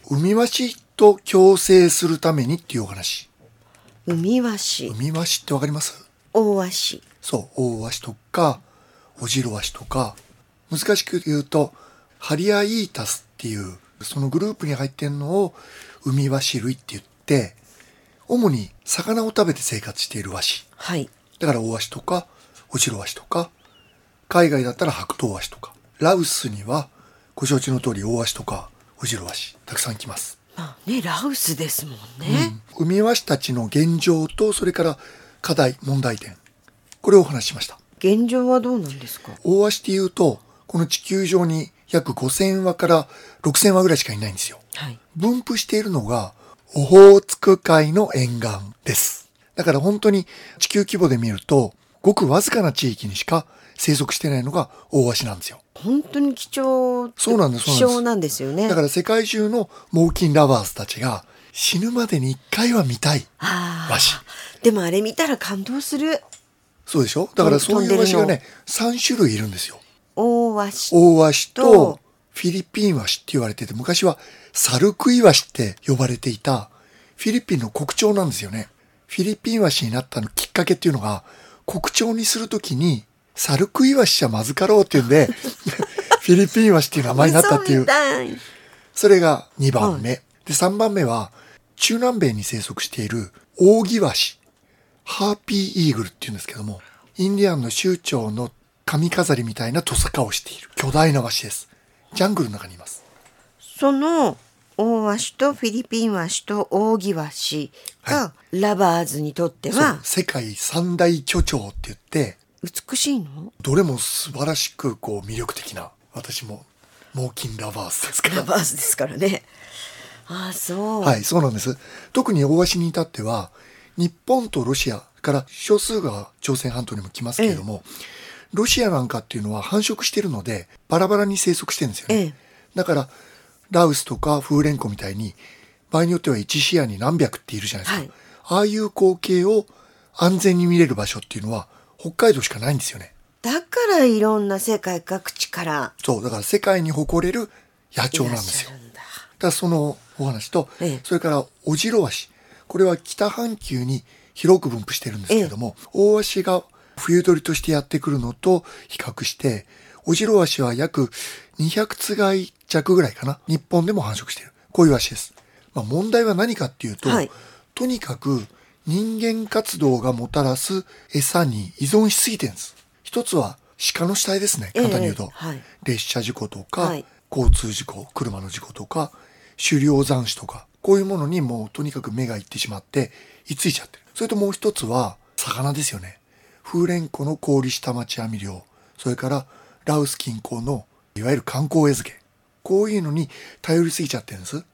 ウミワシと共生するためにっていうお話。 ウミワシ、 ウミワシってわかります？ オオワシ。 そう、オオワシとかオジロワシとか、難しく言うとハリアイータスっていうそのグループに入ってるのをウミワシ類って言って、主に魚を食べて生活しているワシ。 はい。 だからオオワシとかオジロワシとか、海外だったらハクトウワシとか、ラオスにはご承知の通りオオワシとかオジロワシたくさん来ます。 まあね、ラオスですもんね。 ウミワシたちの現状と、それから課題問題点、これをお話ししました。 現状はどうなんですか？ オオワシっていうと、この地球上に約5000羽から6000羽ぐらいしかいないんですよ。 はい。 分布しているのがオホーツク海の沿岸です。だから本当に地球規模で見ると、ごくわずかな地域にしか生息してないのがオオワシなんですよ。 本当に貴重、 そうなんです、 希少なんですよね。 だから世界中の猛禽ラバーズたちが死ぬまでに1回は見たいワシ。 でもあれ見たら感動する。 そうでしょ。だからそういうワシがね、3種類いるんですよ。 オオワシオオワシとフィリピンワシって言われてて、昔はサルクイワシって呼ばれていたフィリピンの国鳥なんですよね。フィリピンワシになったのきっかけっていうのが、国鳥にするときにサルクイワシじゃまずかろうっていうんでフィリピンワシっていう名前になったっていう。それが2番目、で3番目は中南米に生息しているオオギワシ、ハーピーイーグルっていうんですけども、インディアンの酋長の髪飾りみたいなトサカをしている巨大なワシです。ジャングルの中にいます。 そのオオワシとフィリピンワシとオオギワシがラバーズにとっては、 世界三大巨鳥って言って、 美しいの？ どれも素晴らしくこう魅力的な、私も猛禽ラバーズですから。 ラバーズですからね。ああ、そう。 はい、そうなんです。特にオオワシに至っては、日本とロシアから少数が朝鮮半島にも来ますけれども、ロシアなんかっていうのは繁殖しているのでバラバラに生息してるんですよね。だからラオスとかフーレンコみたいに場合によっては1視野に何百っているじゃないですか、ああいう光景を安全に見れる場所っていうのは北海道しかないんですよね。 だからいろんな世界各地から、 そうだから世界に誇れる野鳥なんですよ。だからそのお話と、それからオジロワシ、これは北半球に広く分布してるんですけれども、オオワシが冬鳥としてやってくるのと比較して、オジロワシは約200つがい弱ぐらいかな、日本でも繁殖している、こういうワシです。問題は何かっていうと、とにかく人間活動がもたらす餌に依存しすぎてるんです。一つは鹿の死体ですね、簡単に言うと、列車事故とか、交通事故、車の事故とか、狩猟残死とか、こういうものにもうとにかく目がいってしまって居ついちゃってる。それともう一つは魚ですよね。フーレンコの氷下待網漁、それからラオス近郊のいわゆる観光餌付け、こういうのに頼りすぎちゃってるんです。